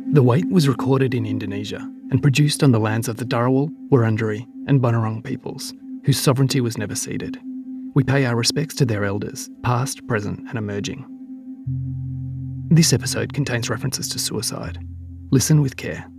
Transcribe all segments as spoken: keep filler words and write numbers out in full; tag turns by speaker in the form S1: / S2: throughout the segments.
S1: The Wait was recorded in Indonesia and produced on the lands of the Darawal, Wurundjeri and Bunurong peoples, whose sovereignty was never ceded. We pay our respects to their elders, past, present and emerging. This episode contains references to suicide. Listen with care.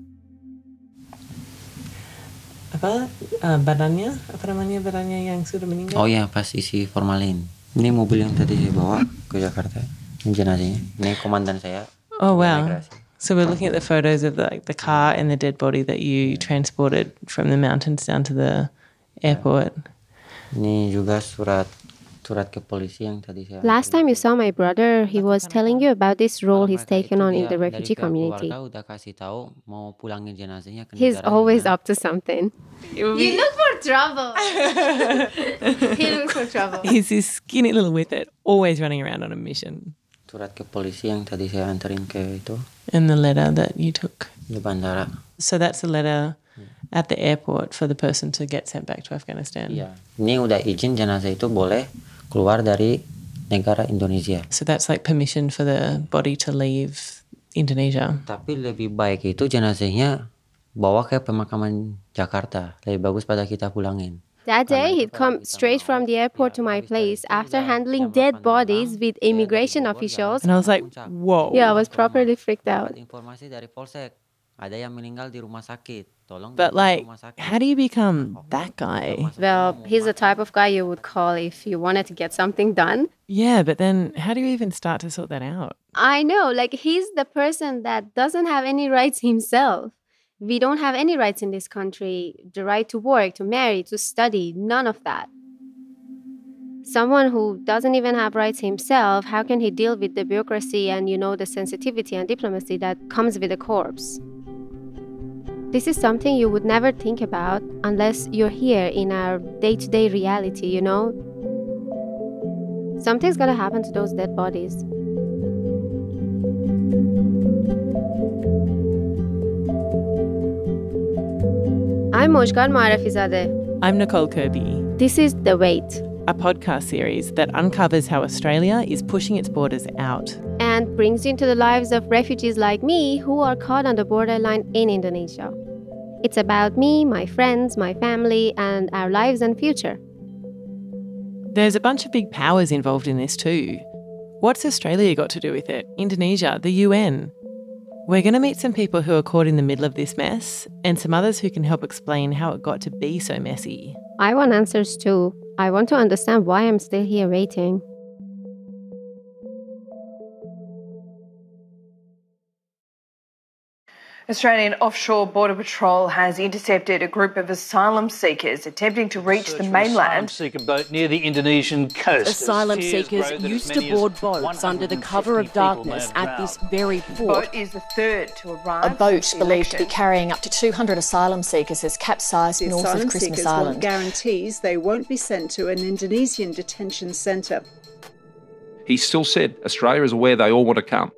S2: Apa uh, badannya? Apa namanya badannya yang sudah meninggal?
S3: Oh ya, pas isi formalin. Ini mobil yang tadi saya bawa ke Jakarta, ini jenazahnya. Ini komandan saya.
S2: Oh wow.
S3: Migrasi.
S2: So we're looking at the photos of the, like the car and the dead body that you transported from the mountains down to the airport.
S3: Ini juga surat surat ke polisi yang tadi saya.
S4: Last time you saw my brother, he was telling you about this role he's taken on in the refugee community.
S3: Udah kasih tahu mau pulangin jenazahnya ke
S4: He's always up to something.
S5: You look for trouble. He looks for trouble.
S2: He's this skinny little whippet, always running around on a mission.
S3: Surat ke polisi yang tadi saya anterin ke itu.
S2: And the letter that you took.
S3: Di bandara.
S2: So that's a letter at the airport for the person to get sent back to Afghanistan.
S3: Iya. Ini udah izin jenazah itu boleh keluar dari negara Indonesia.
S2: So that's like permission for the body to leave Indonesia.
S3: Tapi lebih baik itu jenazahnya bawa ke pemakaman Jakarta. Lebih bagus pada kita pulangin.
S4: That day, he'd come straight from the airport to my place after handling dead bodies with immigration officials.
S2: And I was like, whoa.
S4: Yeah, I was properly freaked out.
S3: Informasi dari Polsek. Ada yang meninggal di rumah sakit. Tolong.
S2: But like, how do you become that guy?
S4: Well, he's the type of guy you would call if you wanted to get something done.
S2: Yeah, but then how do you even start to sort that out?
S4: I know, like he's the person that doesn't have any rights himself. We don't have any rights in this country. The right to work, to marry, to study, none of that. Someone who doesn't even have rights himself, how can he deal with the bureaucracy and, you know, the sensitivity and diplomacy that comes with a corpse? This is something you would never think about unless you're here in our day-to-day reality, you know? Something's gonna happen to those dead bodies. I'm Mojgan Marafizadeh.
S2: I'm Nicole Kirby.
S4: This is The Wait,
S2: a podcast series that uncovers how Australia is pushing its borders out
S4: and brings you into the lives of refugees like me who are caught on the borderline in Indonesia. It's about me, my friends, my family, and our lives and future.
S2: There's a bunch of big powers involved in this too. What's Australia got to do with it? Indonesia, the U N? We're going to meet some people who are caught in the middle of this mess and some others who can help explain how it got to be so messy.
S4: I want answers too. I want to understand why I'm still here waiting.
S6: Australian Offshore Border Patrol has intercepted a group of asylum seekers attempting to reach the mainland.
S7: Asylum seeker boat near the Indonesian coast.
S8: Asylum seekers used to board boats under the cover of darkness at this very
S6: The
S8: port.
S6: boat is the third to arrive.
S9: A boat
S6: since the
S9: believed to be
S6: election.
S9: carrying up to two hundred asylum seekers has capsized
S10: The
S9: north
S10: asylum
S9: of Christmas
S10: seekers
S9: Island.
S10: want guarantees they won't be sent to an Indonesian detention centre.
S11: He still said Australia is aware they all want to come.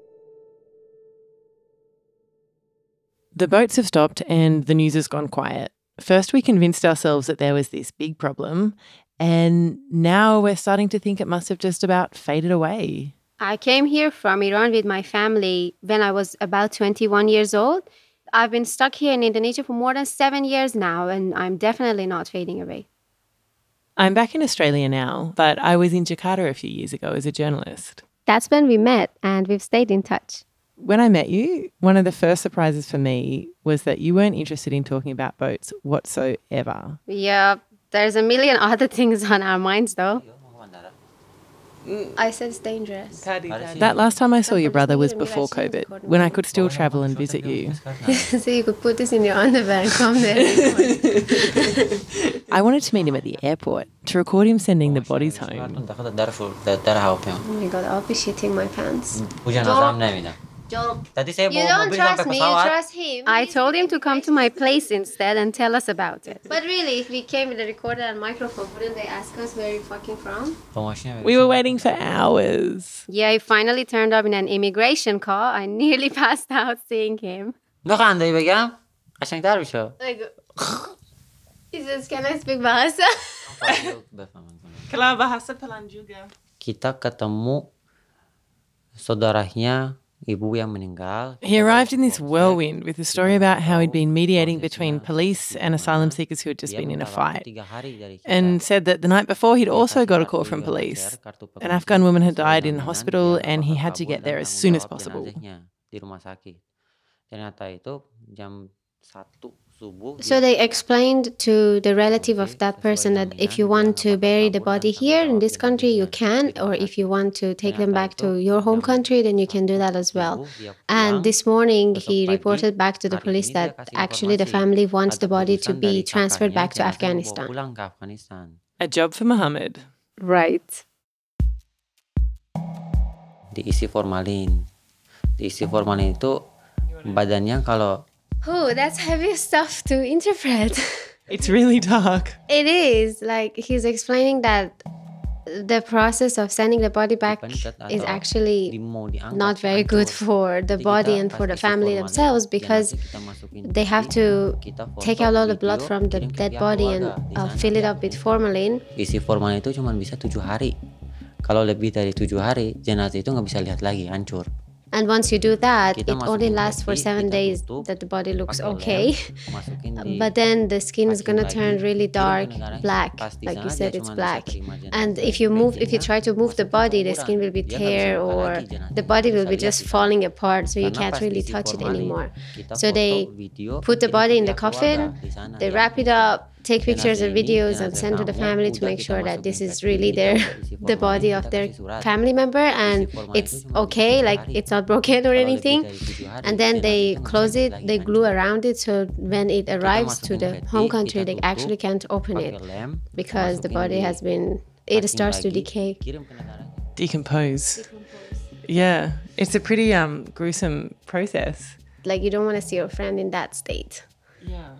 S2: The boats have stopped and the news has gone quiet. First, we convinced ourselves that there was this big problem, and now we're starting to think it must have just about faded away.
S4: I came here from Iran with my family when I was about twenty-one years old. I've been stuck here in Indonesia for more than seven years now, and I'm definitely not fading away.
S2: I'm back in Australia now, but I was in Jakarta a few years ago as a journalist.
S4: That's when we met, and we've stayed in touch.
S2: When I met you, one of the first surprises for me was that you weren't interested in talking about boats whatsoever.
S4: Yeah, there's a million other things on our minds, though. I said it's dangerous.
S2: That last time I saw your brother was before COVID, when I could still travel and visit you.
S4: So you could put this in your underwear and come there.
S2: I wanted to meet him at the airport to record him sending the bodies home.
S4: Oh my God, I'll be shitting my pants.
S3: Tadi saya
S4: You
S3: bawa
S4: don't
S3: mobil
S4: trust
S3: sampai
S4: me, you
S3: pesawat.
S4: trust him. I told him to come to my place instead and tell us about it. But really, if we came with a recorder and microphone, wouldn't they ask us where you're fucking from?
S2: We were waiting for hours.
S4: Yeah, he finally turned up in an immigration car. I nearly passed out seeing him.
S3: Noh kan anda بگم قشنگ‌تر میشه.
S4: Like, he says, can I speak Bahasa?
S2: Kalau bahasa Pelan juga.
S3: Kita ketemu saudaranya ibu yang meninggal.
S2: He arrived in this whirlwind with a story about how he'd been mediating between police and asylum seekers who had just been in a fight, and said that the night before he'd also got a call from police. An Afghan woman had died in hospital and he had to get there as soon as possible.
S3: Di rumah sakit. Ternyata itu jam satu subuh.
S4: So they explained to the relative of that person that if you want to bury the body here in this country, you can, or if you want to take them back to your home country, then you can do that as well. And this morning he reported back to the police that actually the family wants the body to be transferred back to Afghanistan.
S2: A job for Mohammed.
S4: Right.
S3: Diisi formalin. Diisi formalin itu badannya kalau
S4: Oh, that's heavy stuff to interpret.
S2: It's really dark.
S4: It is. Like, he's explaining that the process of sending the body back is actually not very good for the body and for the family themselves, because they have to take out all the blood from the dead body and uh, fill it up with formalin.
S3: Isi formalin itu cuma bisa tujuh hari. Kalau lebih dari tujuh hari, jenazah itu nggak bisa lihat lagi, hancur.
S4: And once you do that, it only lasts for seven days that the body looks okay. But then the skin is going to turn really dark, black. Like you said, it's black. And if you move, if you try to move the body, the skin will be tear or the body will be just falling apart, so you can't really touch it anymore. So they put the body in the coffin, they wrap it up, take pictures and videos and send to the family to make sure that this is really their the body of their family member and it's okay, like it's not broken or anything. And then they close it, they glue around it, so when it arrives to the home country, they actually can't open it because the body has been, it starts to decay.
S2: Decompose. Yeah, it's a pretty um gruesome process.
S4: Like, you don't want to see your friend in that state.
S2: Yeah.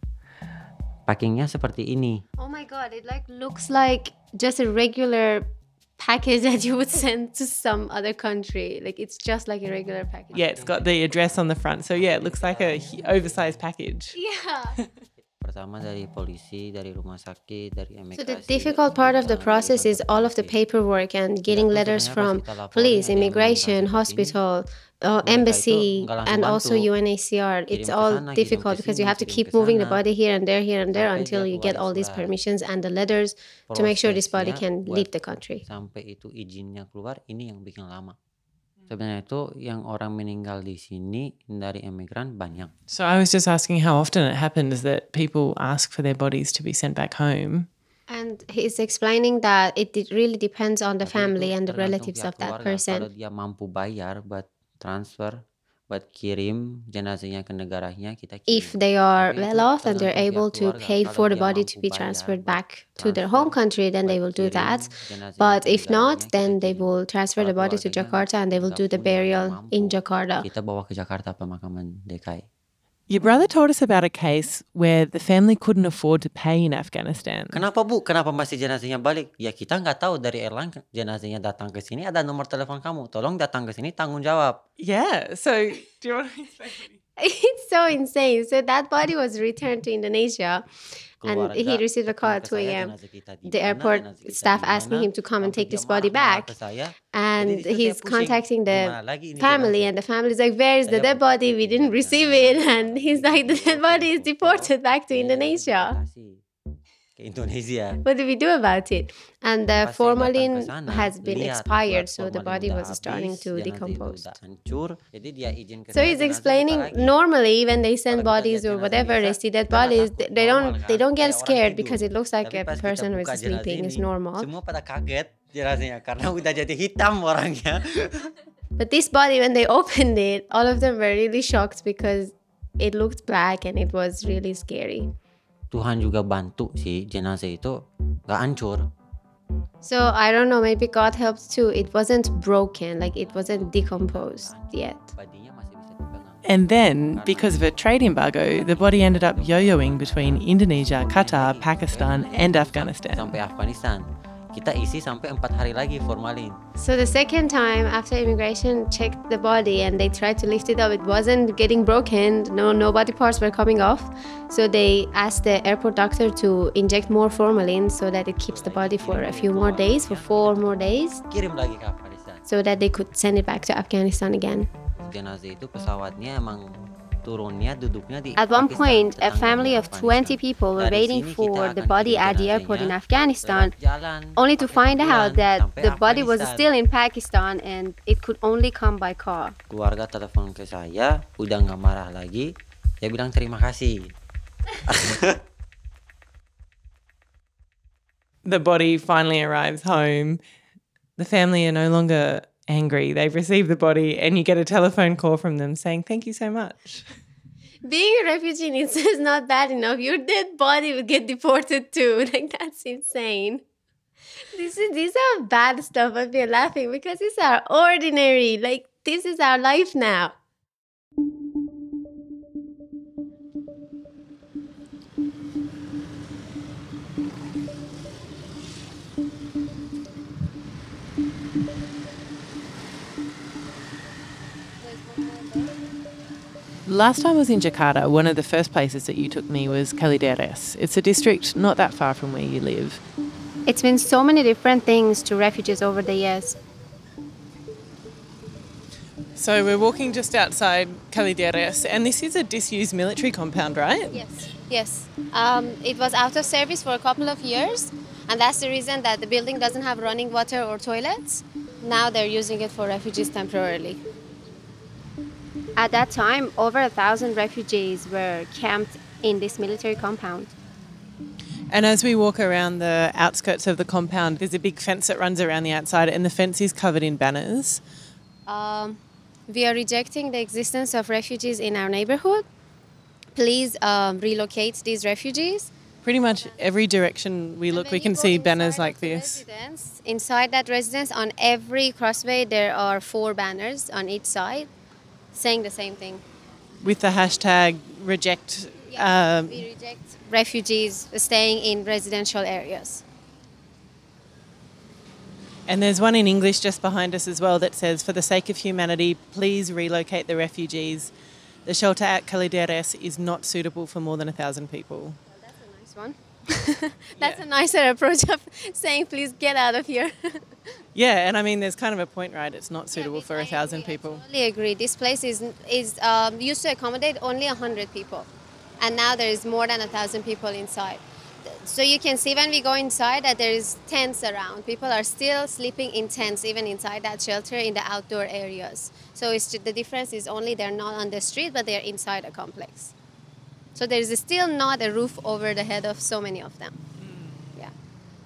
S3: Packingnya seperti ini.
S4: Oh my god, it like looks like just a regular package that you would send to some other country. Like, it's just like a regular package.
S2: Yeah, it's got the address on the front. So yeah, it looks like a oversized package.
S4: Yeah.
S3: Pertama dari polisi, dari rumah sakit, dari imigrasi.
S4: So the difficult part of the process is all of the paperwork and getting letters from police, immigration, hospital, uh, embassy, and also U N H C R. It's all difficult because you have to keep moving the body here and there, here and there until you get all these permissions and the letters to make sure this body can leave the country.
S3: Sampai itu izinnya keluar, ini yang bikin lama. Sebenarnya itu yang orang meninggal di sini dari imigran banyak.
S2: So I was just asking how often it happens that people ask for their bodies to be sent back home.
S4: And he's explaining that it really depends on the family and the relatives of that person.
S3: Kalau dia mampu bayar buat transfer, buat kirim jenazahnya ke negaranya, kita kirim.
S4: If they are well off and they're able to pay for the body to be transferred back to their home country, then they will do that. But if not, then they will transfer the body to Jakarta and they will do the burial in Jakarta.
S3: Kita bawa ke Jakarta pemakaman D K I.
S2: Your brother told us about a case where the family couldn't afford to pay in Afghanistan.
S3: Kenapa Bu? Kenapa masih jenazahnya balik? Ya kita nggak tahu, dari airline jenazahnya datang ke sini, ada nomor telepon kamu. Tolong datang ke sini, tanggung jawab.
S2: Yeah, so do you want to explain?
S4: It's so insane. So that body was returned to Indonesia. And he received a call at two a.m. The airport staff asking him to come and take this body back. And he's contacting the family, and the family's like, where is the dead body? We didn't receive it. And he's like, the dead body is deported back to Indonesia.
S3: Indonesia.
S4: What do we do about it? And the formalin has been expired, so the body was starting to decompose. So he's explaining, normally when they send bodies or whatever, they see dead bodies, they don't they don't get scared because it looks like a person who is sleeping. It's normal.
S3: Semua pada kaget jenazahnya karena udah jadi hitam orangnya.
S4: But this body, when they opened it, all of them were really shocked because it looked black and it was really scary.
S3: Tuhan juga bantu sih, jenazah itu gak hancur.
S4: So I don't know, maybe God helped too. It wasn't broken, like it wasn't decomposed yet.
S2: And then, because of a trade embargo, the body ended up yo-yoing between Indonesia, Qatar, Pakistan and Afghanistan.
S3: Sampai Afghanistan. Kita isi sampai empat hari lagi formalin.
S4: So the second time after immigration checked the body and they tried to lift it up, it wasn't getting broken. No, no body parts were coming off. So they asked the airport doctor to inject more formalin so that it keeps the body for a few more days, for four more days.
S3: Kirim lagi ke Afghanistan.
S4: So that they could send it back to Afghanistan again.
S3: jenazah itu pesawatnya emang turunnya duduknya di
S4: At one
S3: Pakistan,
S4: point, a
S3: tetangga
S4: family of
S3: Afghanistan.
S4: twenty people were
S3: Dari
S4: waiting
S3: sini
S4: for
S3: kita
S4: the
S3: akan
S4: body
S3: kirim
S4: at the airport in
S3: jenazahnya
S4: Afghanistan,
S3: lewat jalan,
S4: only to
S3: pakai
S4: find out
S3: ambulan
S4: that
S3: sampai
S4: the body was
S3: Afghanistan.
S4: still in Pakistan and it could only come by car.
S3: Keluarga telepon ke saya, udah nggak marah lagi, dia bilang terima kasih.
S2: The body finally arrives home. The family are no longer angry. They've received the body and you get a telephone call from them saying, thank you so much.
S4: Being a refugee in itself is not bad enough. Your dead body will get deported too. Like, that's insane. This is, these are bad stuff, but we're laughing because these are ordinary. Like, this is our life now.
S2: Last time I was in Jakarta, one of the first places that you took me was Kalideres. It's a district not that far from where you live.
S4: It's been so many different things to refugees over the years.
S2: So we're walking just outside Kalideres, and this is a disused military compound, right?
S4: Yes. Yes. Um, it was out of service for a couple of years, and that's the reason that the building doesn't have running water or toilets. Now they're using it for refugees temporarily. At that time, over a thousand refugees were camped in this military compound.
S2: And as we walk around the outskirts of the compound, there's a big fence that runs around the outside, and the fence is covered in banners.
S4: Um, we are rejecting the existence of refugees in our neighborhood. Please um, relocate these refugees.
S2: Pretty much every direction we look, we can see banners like this.
S4: Residence, inside that residence, on every crossway, there are four banners on each side saying the same thing.
S2: With the hashtag reject.
S4: Yeah,
S2: um,
S4: we reject refugees staying in residential areas.
S2: And there's one in English just behind us as well that says, for the sake of humanity, please relocate the refugees. The shelter at Kalideres is not suitable for more than a thousand people.
S4: Well, that's a nice one. That's yeah. a nicer approach of saying, please get out of here.
S2: Yeah, and I mean, there's kind of a point, right? It's not suitable
S4: yeah,
S2: for a thousand
S4: agree,
S2: people.
S4: I totally agree. This place is is um, used to accommodate only a hundred people, and now there is more than a thousand people inside. So you can see when we go inside that there is tents around. People are still sleeping in tents, even inside that shelter in the outdoor areas. So it's, the difference is only they're not on the street, but they're inside a complex. So there is still not a roof over the head of so many of them. Mm. Yeah.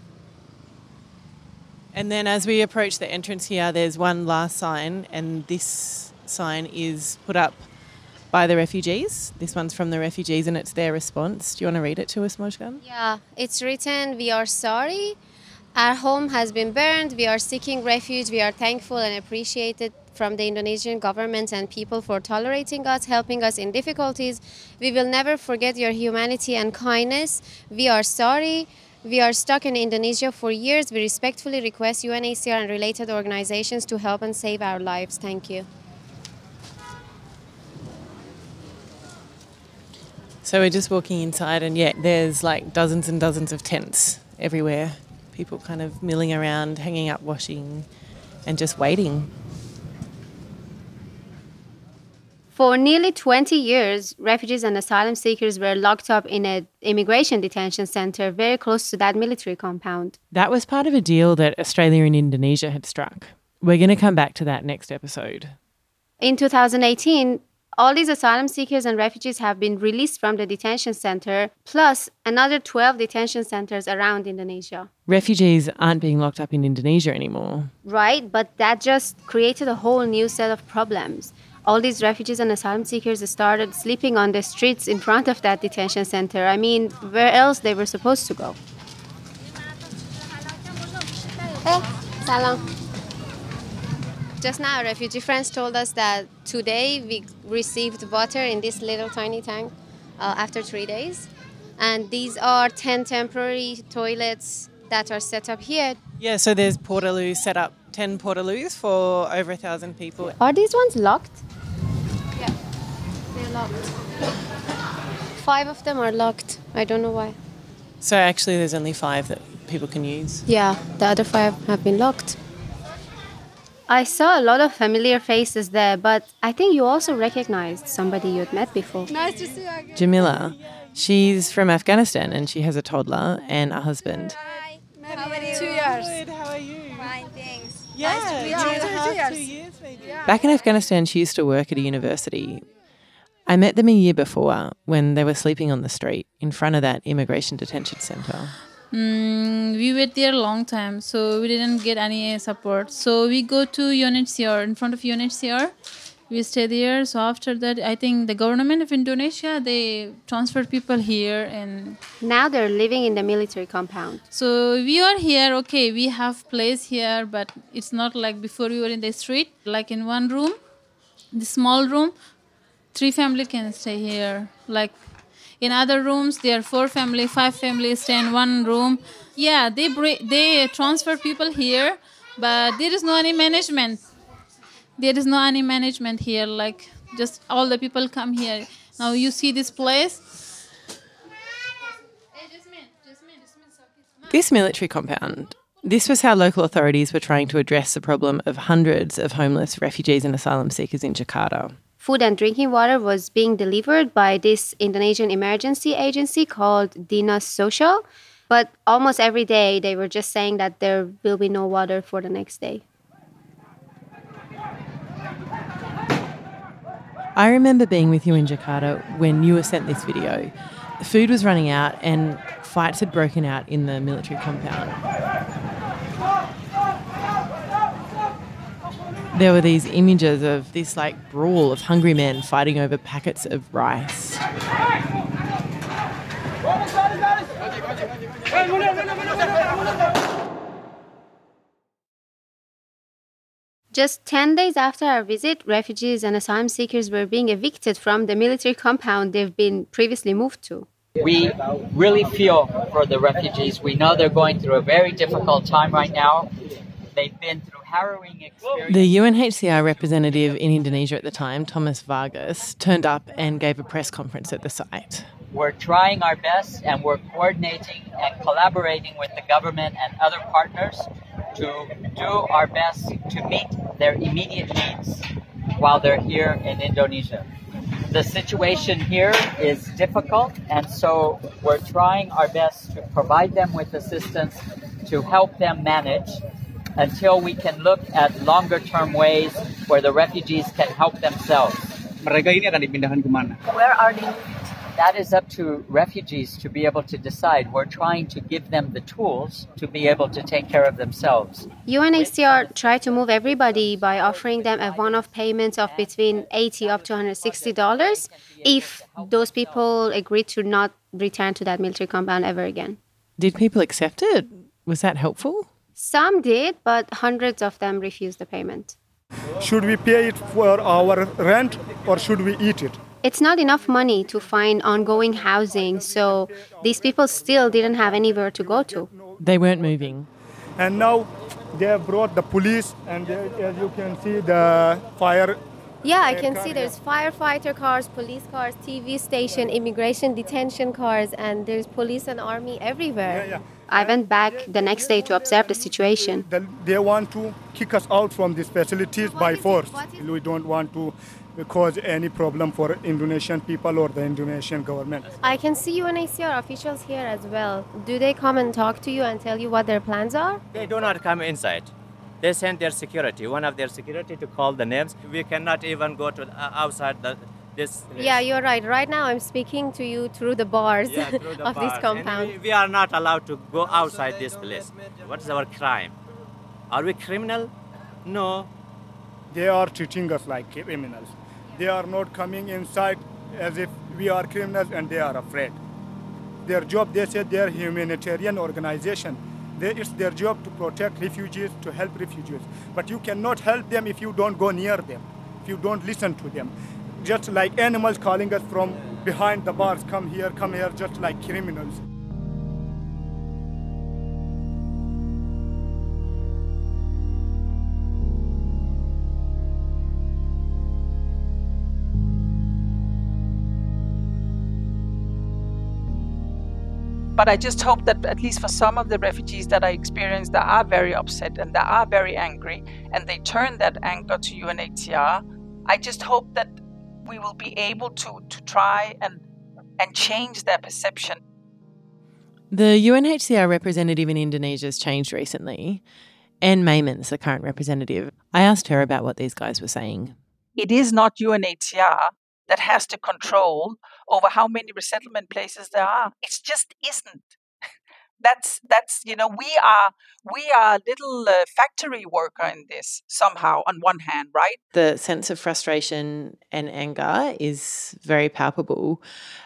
S2: And then as we approach the entrance here, there's one last sign, and this sign is put up by the refugees. This one's from the refugees and it's their response. Do you want to read it to us, Mojgan?
S4: Yeah, it's written, we are sorry. Our home has been burned. We are seeking refuge. We are thankful and appreciated from the Indonesian government and people for tolerating us, helping us in difficulties. We will never forget your humanity and kindness. We are sorry. We are stuck in Indonesia for years. We respectfully request U N H C R and related organizations to help and save our lives. Thank you.
S2: So we're just walking inside and yeah, there's like dozens and dozens of tents everywhere. People kind of milling around, hanging up washing and just waiting.
S4: For nearly twenty years, refugees and asylum seekers were locked up in an immigration detention center very close to that military compound.
S2: That was part of a deal that Australia and Indonesia had struck. We're going to come back to that next episode.
S4: In two thousand eighteen, all these asylum seekers and refugees have been released from the detention center, plus another twelve detention centers around Indonesia.
S2: Refugees aren't being locked up in Indonesia anymore.
S4: Right, but that just created a whole new set of problems. All these refugees and asylum seekers started sleeping on the streets in front of that detention center. I mean, where else they were supposed to go? Hey, salam. Just now, refugee friends told us that today we received water in this little tiny tank uh, after three days. And these are ten temporary toilets that are set up here.
S2: Yeah, so there's portaloos set up, ten portaloos for over a thousand people.
S4: Are these ones locked? Yeah, they're locked. Five of them are locked. I don't know why.
S2: So actually there's only five that people can use?
S4: Yeah, the other five have been locked. I saw a lot of familiar faces there, but I think you also recognized somebody you'd met before.
S5: Nice to see you again.
S2: Jamila. She's from Afghanistan and she has a toddler and a husband.
S5: Hi. How are you? Two years.
S12: Good, how are you?
S5: Fine, thanks.
S12: Yeah,
S5: nice to meet
S12: yeah,
S5: you.
S12: two,
S5: Two
S12: two
S5: years.
S12: years maybe.
S5: Yeah.
S2: Back in Afghanistan, she used to work at a university. I met them a year before when they were sleeping on the street in front of that immigration detention centre.
S13: Mm, we were there a long time, so we didn't get any support. So we go to U N H C R, in front of U N H C R. We stay there. So after that, I think the government of Indonesia, they transferred people here. And
S4: now they're living in the military compound.
S13: So we are here, okay, we have place here, but it's not like before we were in the street, like in one room, the small room, three family can stay here. Like in other rooms, there are four family, five families stay in one room. Yeah, they bring, they transfer people here, but there is no any management. There is no any management here. Like just all the people come here. Now you see this place.
S2: This military compound, this was how local authorities were trying to address the problem of hundreds of homeless refugees and asylum seekers in Jakarta.
S4: Food and drinking water was being delivered by this Indonesian emergency agency called Dinas Sosial, but almost every day they were just saying that there will be no water for the next day.
S2: I remember being with you in Jakarta when you were sent this video. The food was running out and fights had broken out in the military compound. There were these images of this like brawl of hungry men fighting over packets of rice.
S4: Just ten days after our visit, refugees and asylum seekers were being evicted from the military compound they've been previously moved to.
S14: We really feel for the refugees. We know they're going through a very difficult time right now. They've been through harrowing experiences.
S2: The U N H C R representative in Indonesia at the time, Thomas Vargas, turned up and gave a press conference at the site.
S14: We're trying our best and we're coordinating and collaborating with the government and other partners to do our best to meet their immediate needs while they're here in Indonesia. The situation here is difficult, and so we're trying our best to provide them with assistance to help them manage until we can look at longer-term ways where the refugees can help themselves.
S15: Mereka ini akan dipindahkan kemana?
S14: Where are they? That is up to refugees to be able to decide. We're trying to give them the tools to be able to take care of themselves.
S4: U N H C R tried to move everybody by offering them a one-off payment of between eighty up to one hundred sixty dollars if those people agreed to not return to that military compound ever again.
S2: Did people accept it? Was that helpful?
S4: Some did, but hundreds of them refused the payment.
S16: Should we pay it for our rent or should we eat it?
S4: It's not enough money to find ongoing housing, so these people still didn't have anywhere to go to.
S2: They weren't moving.
S16: And now they have brought the police, and they, as you can see, the fire.
S5: Yeah, I can see there's firefighter cars, police cars, T V station, immigration detention cars, and there's police and army everywhere.
S16: Yeah, yeah.
S4: I went back the next day to observe the situation.
S16: They want to kick us out from these facilities by force. We don't want to cause any problem for Indonesian people or the Indonesian government.
S5: I can see U N H C R officials here as well. Do they come and talk to you and tell you what their plans are?
S17: They do not come inside. They send their security, one of their security, to call the names. We cannot even go to uh, outside the, this place.
S5: Yeah, you're right. Right now I'm speaking to you through the bars
S17: yeah, through the
S5: of
S17: bars.
S5: this compound.
S17: We, we are not allowed to go outside this place. What is our crime? Are we criminal? No.
S16: They are treating us like criminals. They are not coming inside as if we are criminals and they are afraid. Their job, they said, they are a humanitarian organization. They, it's their job to protect refugees, to help refugees. But you cannot help them if you don't go near them, if you don't listen to them. Just like animals calling us from behind the bars, come here, come here, just like criminals.
S12: But I just hope that at least for some of the refugees that I experienced that are very upset and that are very angry, and they turn that anger to U N H C R, I just hope that we will be able to, to try and, and change their perception.
S2: The U N H C R representative in Indonesia has changed recently. Anne Mayman's the current representative. I asked her about what these guys were saying.
S12: It is not U N H C R that has to control over how many resettlement places there are. It just isn't. That's that's you know we are we are a little uh, factory worker in this somehow. On one hand, right?
S2: The sense of frustration and anger is very palpable.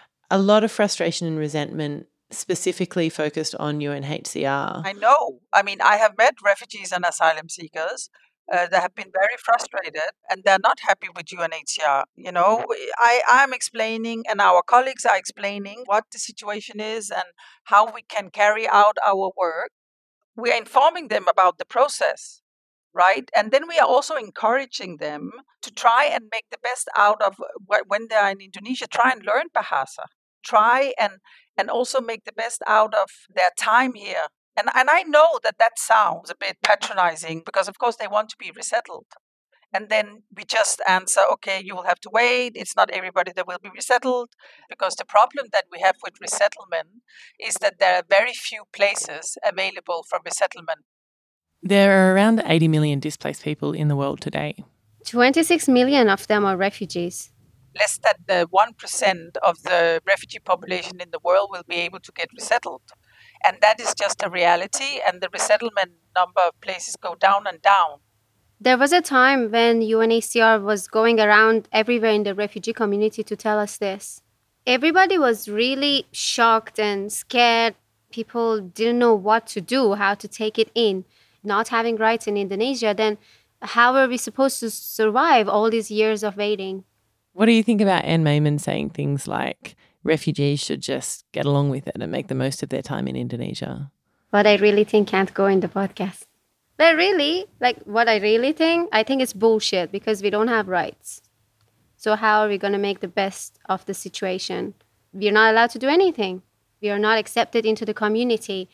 S2: A lot of frustration and resentment specifically focused on U N H C R.
S12: I know. I mean, I have met refugees and asylum seekers uh, that have been very frustrated, and they're not happy with U N H C R. You know, I am explaining, and our colleagues are explaining what the situation is and how we can carry out our work. We are informing them about the process, right? And then we are also encouraging them to try and make the best out of when they are in Indonesia. Try and learn Bahasa. Try and and also make the best out of their time here. And, and I know that that sounds a bit patronizing because, of course, they want to be resettled. And then we just answer, okay, you will have to wait. It's not everybody that will be resettled. Because the problem that we have with resettlement is that there are very few places available for resettlement.
S2: There are around eighty million displaced people in the world today.
S4: twenty-six million of them are refugees.
S12: Less than the one percent of the refugee population in the world will be able to get resettled. And that is just a reality, and the resettlement number of places go down and down.
S4: There was a time when U N H C R was going around everywhere in the refugee community to tell us this. Everybody was really shocked and scared. People didn't know what to do, how to take it in. Not having rights in Indonesia, then how are we supposed to survive all these years of waiting?
S2: What do you think about Anne Mayman saying things like refugees should just get along with it and make the most of their time in Indonesia?
S4: What I really think can't go in the podcast. But really, like what I really think, I think it's bullshit because we don't have rights. So how are we going to make the best of the situation? We're not allowed to do anything. We are not accepted into the community.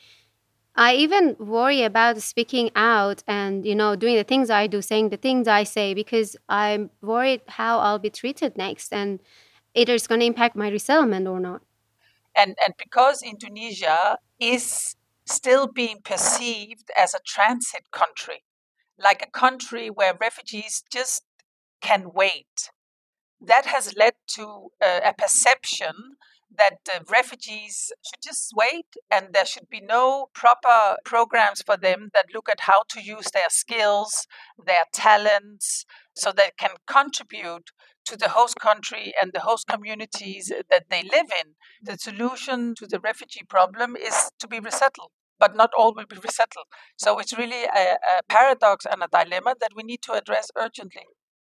S4: I even worry about speaking out and, you know, doing the things I do, saying the things I say, because I'm worried how I'll be treated next and either it's going to impact my resettlement or not.
S12: And and because Indonesia is still being perceived as a transit country, like a country where refugees just can wait, that has led to a, a perception that uh, refugees should just wait and there should be no proper programs for them that look at how to use their skills, their talents, so they can contribute to the host country and the host communities that they live in. The solution to the refugee problem is to be resettled, but not all will be resettled. So it's really a, a paradox and a dilemma that we need to address urgently.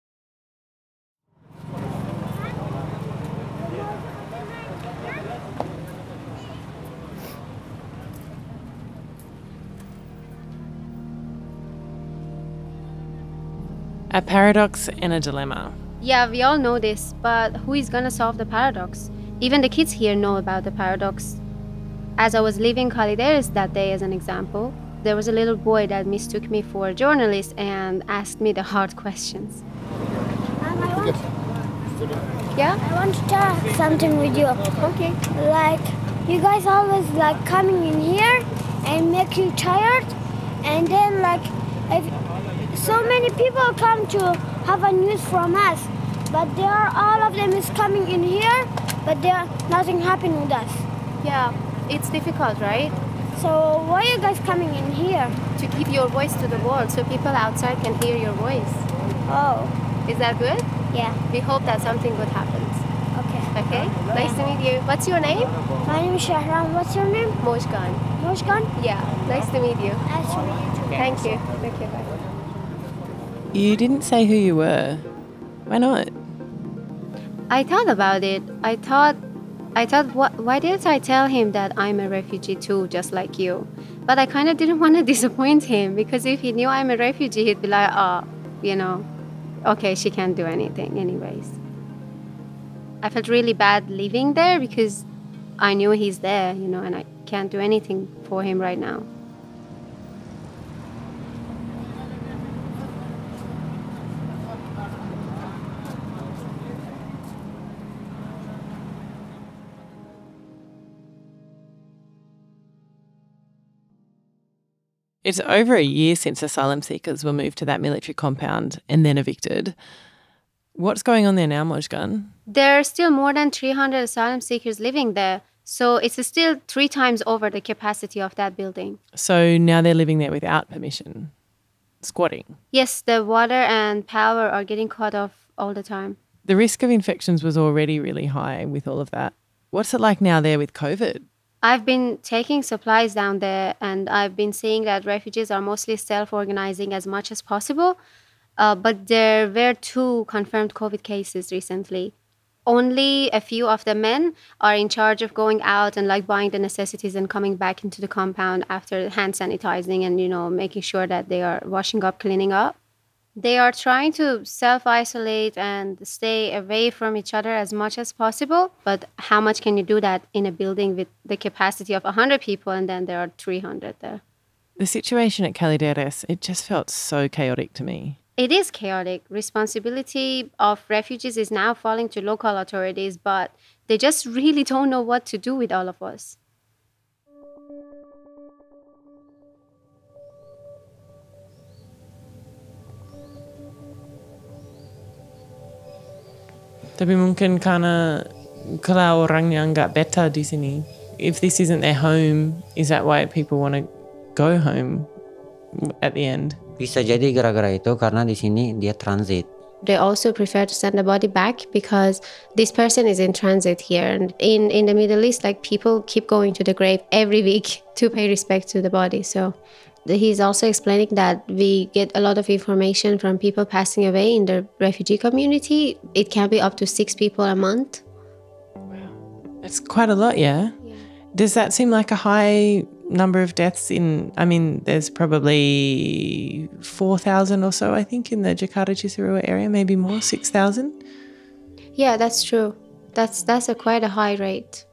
S2: A paradox and a dilemma.
S4: Yeah, we all know this, but who is going to solve the paradox? Even the kids here know about the paradox. As I was leaving Kalideres that day, as an example, there was a little boy that mistook me for a journalist and asked me the hard questions.
S18: Um, I want,
S4: yeah?
S18: I want to talk something with you.
S4: Okay.
S18: Like, you guys always like coming in here and make you tired, and then like, if so many people come to have a news from us, but they are all of them is coming in here, but there nothing happened with us.
S4: Yeah, it's difficult, right?
S18: So why are you guys coming in here?
S4: To give your voice to the world, so people outside can hear your voice.
S18: Oh,
S4: is that good?
S18: Yeah.
S4: We hope that something good happens.
S18: Okay.
S4: Okay. Nice to meet you. What's your name?
S18: My name is Shahram. What's your name?
S4: Mojgan.
S18: Mojgan?
S4: Yeah. Nice to meet you.
S18: Nice to meet you too.
S4: Thank you. Thank you. Bye.
S2: You didn't say who you were. Why not?
S4: I thought about it. I thought, I thought, what, why didn't I tell him that I'm a refugee too, just like you? But I kind of didn't want to disappoint him, because if he knew I'm a refugee, he'd be like, oh, you know, okay, she can't do anything anyways. I felt really bad leaving there because I knew he's there, you know, and I can't do anything for him right now.
S2: It's over a year since asylum seekers were moved to that military compound and then evicted. What's going on there now, Mojgan?
S4: There are still more than three hundred asylum seekers living there, so it's still three times over the capacity of that building.
S2: So now they're living there without permission, squatting.
S4: Yes, the water and power are getting cut off all the time.
S2: The risk of infections was already really high with all of that. What's it like now there with COVID?
S4: I've been taking supplies down there, and I've been seeing that refugees are mostly self-organizing as much as possible. Uh, but there were two confirmed COVID cases recently. Only a few of the men are in charge of going out and like buying the necessities and coming back into the compound after hand sanitizing and, you know, making sure that they are washing up, cleaning up. They are trying to self-isolate and stay away from each other as much as possible. But how much can you do that in a building with the capacity of one hundred people and then there are three hundred there?
S2: The situation at Kalideres, it just felt so chaotic to me.
S4: It is chaotic. Responsibility of refugees is now falling to local authorities, but they just really don't know what to do with all of us.
S2: Tapi mungkin karena kalau orangnya nggak betah di sini, if this isn't their home, is that why people want to go home at the end?
S3: Bisa jadi gara-gara itu karena di sini dia transit.
S4: They also prefer to send the body back because this person is in transit here. And in, in the Middle East, like people keep going to the grave every week to pay respect to the body. So he's also explaining that we get a lot of information from people passing away in the refugee community. It can be up to six people a month.
S2: It's quite a lot, yeah? Yeah. Does that seem like a high number of deaths in, I mean, there's probably four thousand or so, I think, in the Jakarta Cisarua area, maybe more, six thousand?
S4: Yeah, that's true. That's, that's a quite a high rate.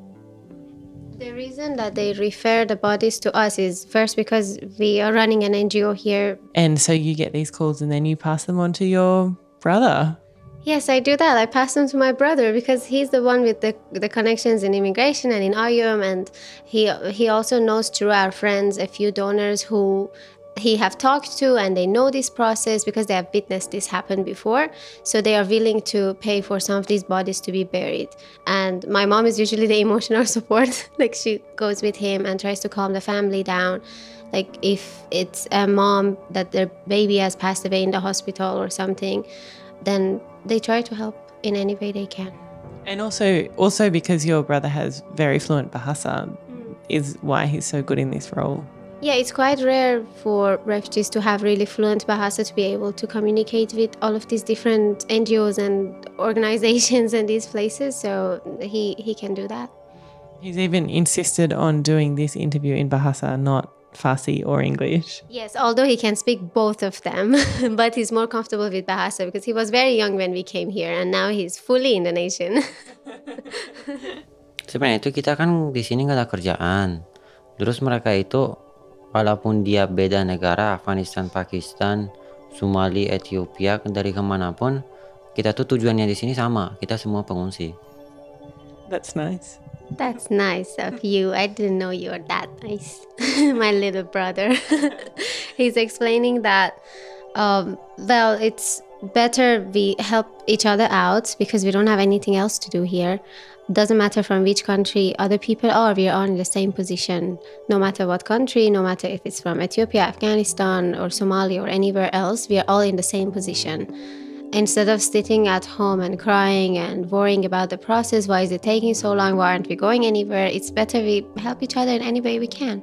S4: The reason that they refer the bodies to us is first because we are running an N G O here.
S2: And so you get these calls and then you pass them on to your brother.
S4: Yes, I do that. I pass them to my brother because he's the one with the, the connections in immigration and in I U M, and he he also knows through our friends a few donors who he have talked to, and they know this process because they have witnessed this happen before. So they are willing to pay for some of these bodies to be buried. And my mom is usually the emotional support. Like she goes with him and tries to calm the family down. Like if it's a mom that their baby has passed away in the hospital or something, then they try to help in any way they can.
S2: And also, also because your brother has very fluent Bahasa mm. is why he's so good in this role.
S4: Yeah, it's quite rare for refugees to have really fluent Bahasa to be able to communicate with all of these different N G Os and organizations and these places. So he, he can do that.
S2: He's even insisted on doing this interview in Bahasa, not Farsi or English.
S4: Yes, although he can speak both of them, but he's more comfortable with Bahasa because he was very young when we came here and now he's fully Indonesian.
S3: Sebenarnya itu kita kan di sini nggak ada kerjaan. Terus mereka itu walaupun dia beda negara, Afghanistan, Pakistan, Somalia, Ethiopia, dari kemanapun, kita tuh tujuannya di sini sama. Kita semua pengungsi.
S2: That's nice.
S4: That's nice of you. I didn't know you were that nice. My little brother. He's explaining that, um, well, it's better we help each other out because we don't have anything else to do here. Doesn't matter from which country other people are, we are all in the same position. No matter what country, no matter if it's from Ethiopia, Afghanistan, or Somalia, or anywhere else, we are all in the same position. Instead of sitting at home and crying and worrying about the process, why is it taking so long, why aren't we going anywhere, it's better we help each other in any way we can.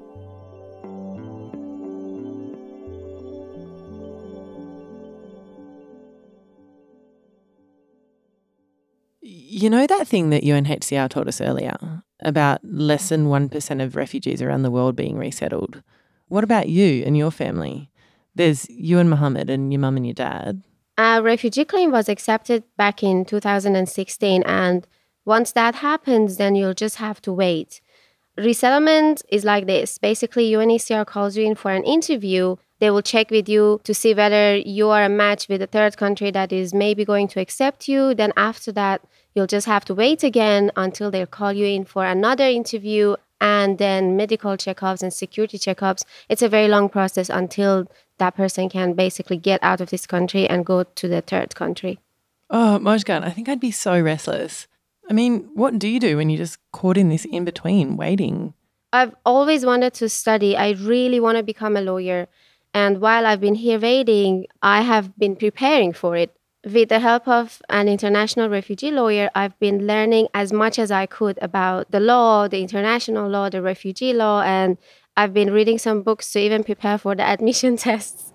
S2: You know that thing that U N H C R told us earlier about less than one percent of refugees around the world being resettled? What about you and your family? There's you and Mohammed and your mum and your dad.
S4: Our refugee claim was accepted back in two thousand sixteen, and Once that happens, then you'll just have to wait. Resettlement is like this. Basically, U N H C R calls you in for an interview. They will check with you to see whether you are a match with a third country that is maybe going to accept you. Then after that, you'll just have to wait again until they call you in for another interview and then medical checkups and security checkups. It's a very long process until that person can basically get out of this country and go to the third country.
S2: Oh, Mojgan, I think I'd be so restless. I mean, what do you do when you're just caught in this in-between, waiting?
S4: I've always wanted to study. I really want to become a lawyer. And while I've been here waiting, I have been preparing for it. With the help of an international refugee lawyer, I've been learning as much as I could about the law, the international law, the refugee law, and I've been reading some books to even prepare for the admission tests.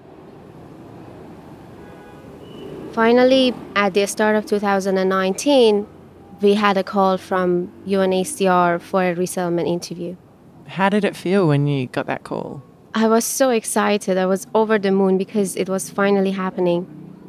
S4: Finally, at the start of two thousand nineteen, we had a call from U N H C R for a resettlement interview.
S2: How did it feel when you got that call?
S4: I was so excited. I was over the moon because it was finally happening.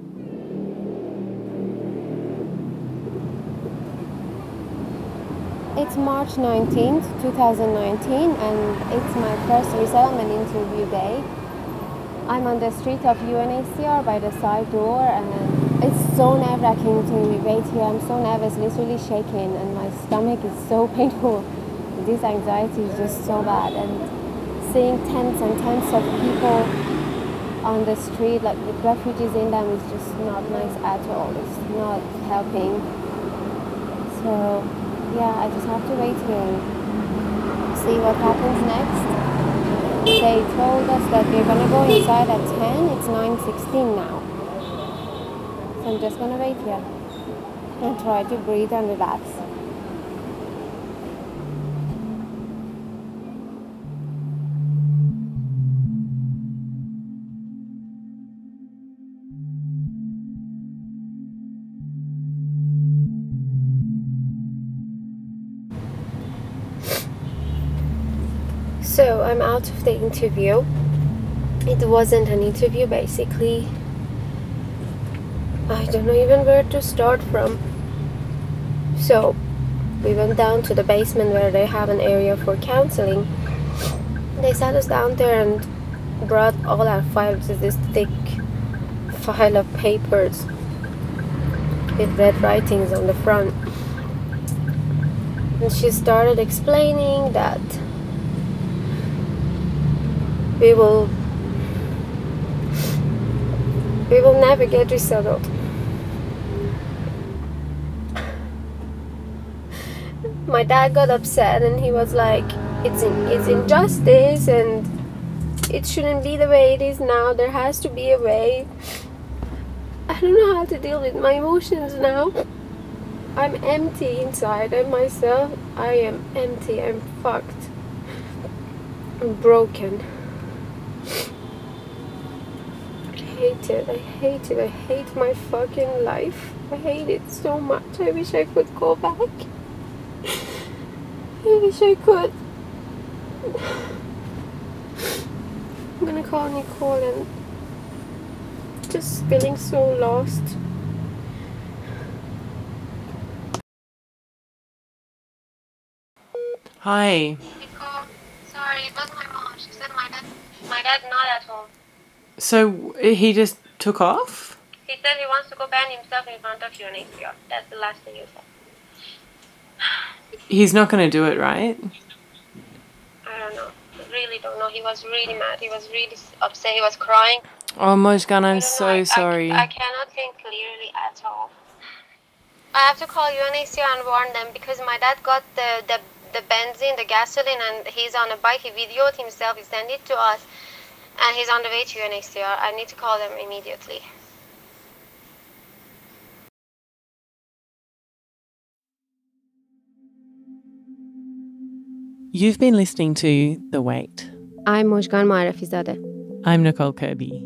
S4: It's March nineteenth, two thousand nineteen, and it's my first resettlement interview day. I'm on the street of U N H C R by the side door, and it's so nerve-wracking to wait here. I'm so nervous, literally shaking, and my stomach is so painful. This anxiety is just so bad, and seeing tens and tens of people on the street, like with refugees in them, is just not nice at all. It's not helping. So, yeah, I just have to wait here and see what happens next. They told us that we're gonna go inside at ten. It's nine sixteen now. So I'm just gonna wait here and try to breathe and relax. So I'm out of the interview. It wasn't an interview, basically. I don't know even where to start from. So we went down to the basement where they have an area for counseling. They sat us down there and brought all our files, this thick file of papers with red writings on the front. And she started explaining that we will we will never get resettled. My dad got upset and he was like, it's in, it's injustice and it shouldn't be the way it is now. There has to be a way. I don't know how to deal with my emotions now. I'm empty inside. I myself, I am empty. I'm fucked. I'm broken. I hate it. I hate it. I hate my fucking life. I hate it so much. I wish I could go back. I wish I could. I'm gonna call Nicole and just feeling so lost.
S2: Hi.
S4: Nicole, sorry, it was my mom. She said my dad, my dad not at home.
S2: So he just took off?
S4: He said he wants to go ban himself in front of U N H C R. That's the last thing he said.
S2: He's not going to do it, right?
S4: I don't know. I really don't know. He was really mad. He was really upset. He was crying.
S2: Oh, Mojgan, I'm so
S4: I,
S2: sorry.
S4: I, I cannot think clearly at all. I have to call U N H C R and warn them because my dad got the, the, the benzene, the gasoline, and he's on a bike. He videoed himself. He sent it to us. And he's on the way to U N H C R. I need to call them immediately.
S2: You've been listening to The Wait.
S4: I'm Mojgan Marafizadeh.
S2: I'm Nicole Kirby.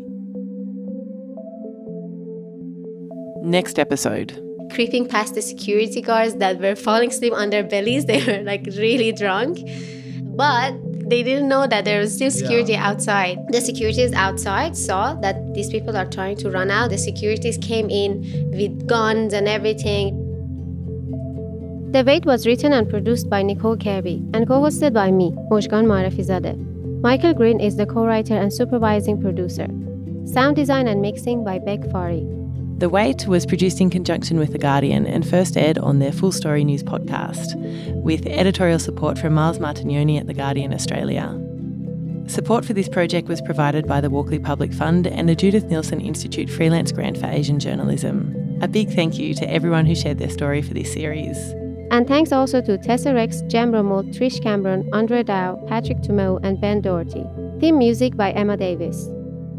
S2: Next episode.
S4: Creeping past the security guards that were falling asleep on their bellies. They were like really drunk. But they didn't know that there was still security yeah. outside. The securities outside saw that these people are trying to run out. The securities came in with guns and everything. The Wait was written and produced by Nicole Kirby and co-hosted by me, Mojgan Marafizadeh. Michael Green is the co-writer and supervising producer. Sound design and mixing by Beck Fari.
S2: The Wait was produced in conjunction with The Guardian and first aired on their Full Story News podcast, with editorial support from Miles Martignoni at The Guardian Australia. Support for this project was provided by the Walkley Public Fund and the Judith Neilson Institute Freelance Grant for Asian Journalism. A big thank you to everyone who shared their story for this series.
S4: And thanks also to Tessa Rex, Jem Rommel, Trish Cameron, Andre Dow, Patrick Tumeau, and Ben Doherty. Theme music by Emma Davis.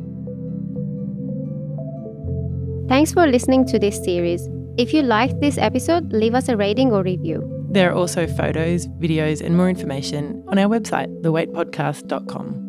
S4: Thanks for listening to this series. If you liked this episode, leave us a rating or review.
S2: There are also photos, videos, and more information on our website, the wait podcast dot com.